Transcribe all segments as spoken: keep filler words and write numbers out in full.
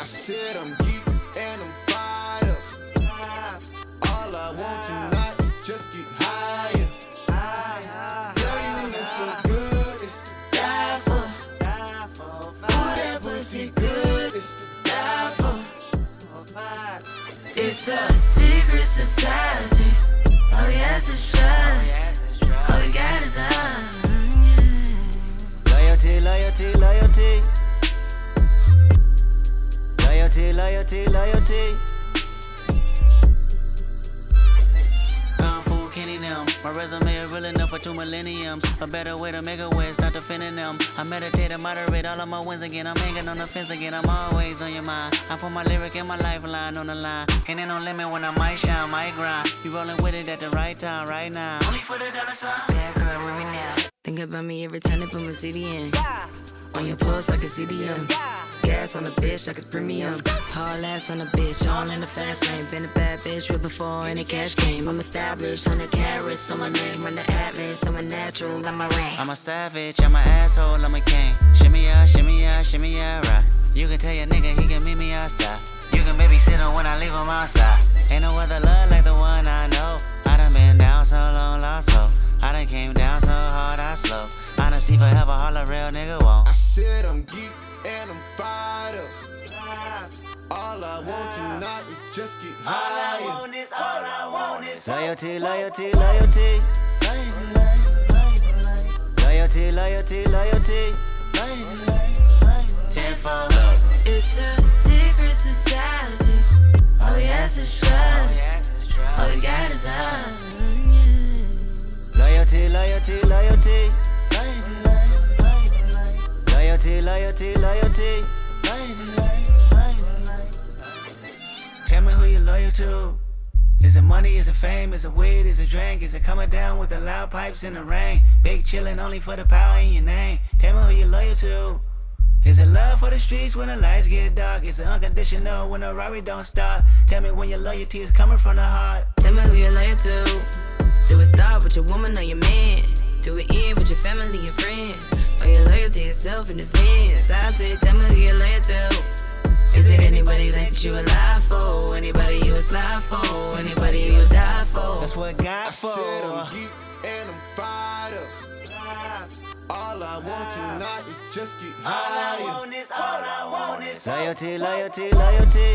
I said I'm geek and I'm fired up. All I want tonight is just get higher. Girl, you look so good, it's to die for. Ooh, that pussy good, it's to die for. It's a secret society. All we ask is trust. All we got is love. Loyalty, loyalty, loyalty. Loyalty, loyalty, loyalty. Kung Fu Kenny them. My resume is real enough for two millenniums. A better way to make a way, start defending them. I meditate and moderate all of my wins again. I'm hanging on the fence again. I'm always on your mind. I put my lyric and my lifeline on the line. Ain't there no limit when I might shine, might grind. You rolling with it at the right time, right now. Only for the dollar sign. Bad girl with me now. Think about me every time they put my C D in. On your pulse like a C D M. Gas on the bitch like it's premium. Hard ass on the bitch, all in the fast lane. Been a bad bitch with before any cash came. I'm established, one hundred carats on my name. Run the atlas, I'm a natural, I'm a ring. I'm a savage, I'm an asshole, I'm a king. Shimmy ya, shimmy ya, shimmy ya, rock. You can tell your nigga he can meet me outside. You can babysit him when I leave him outside. Ain't no other love like the one I know. I done been down so long, lost so. I done came down so hard, I slow. Honesty forever, all a real nigga won't. I said I'm geek and I'm fired up. All I want tonight is just get higher. All I want is, all I want is loyalty, loyalty, loyalty. Loyalty, loyalty, loyalty. Tenfold. It's a secret society. All we ask is trust. All we got is love. Loyalty, loyalty, loyalty. Loyalty, loyalty, loyalty. Tell me who you're loyal to. Is it money, is it fame, is it weed, is it drink? Is it coming down with the loud pipes in the rain? Big chillin' only for the power in your name. Tell me who you're loyal to. Is it love for the streets when the lights get dark? Is it unconditional when the Rari don't stop? Tell me when your loyalty is coming from the heart. Tell me who you're loyal to. Do it start with your woman or your man? Do it end with your family and friends? Or your loyalty yourself in defense? I say, tell me who you're loyal to. Is it anybody that you alive for? Anybody you would slide for? Anybody you would die for? That's what God I for. said I'm geek and I'm fired up. All I want tonight is just get higher. All I want is, all I want is loyalty, loyalty, loyalty.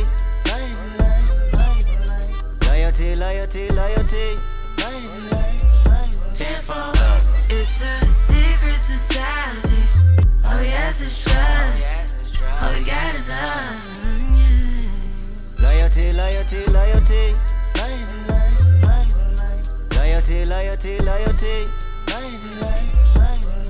Loyalty, loyalty, loyalty. Tenfold. It's a secret society. All we ask is trust. All we got is love. Loyalty, loyalty, loyalty. Loyalty, loyalty, loyalty.